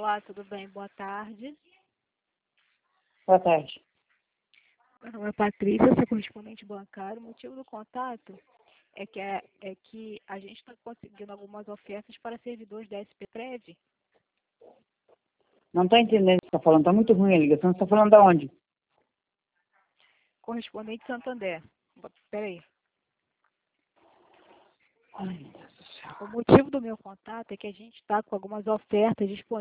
Olá, tudo bem? Boa tarde. Boa tarde. Meu nome é Patrícia, sou correspondente bancário. O motivo do contato é que a gente está conseguindo algumas ofertas para servidores da SP-Prev. Não estou entendendo o que você está falando. Está muito ruim a ligação. Você está falando de onde? Correspondente Santander. Peraí. Ai, meu Deus do céu. O motivo do meu contato é que a gente está com algumas ofertas disponíveis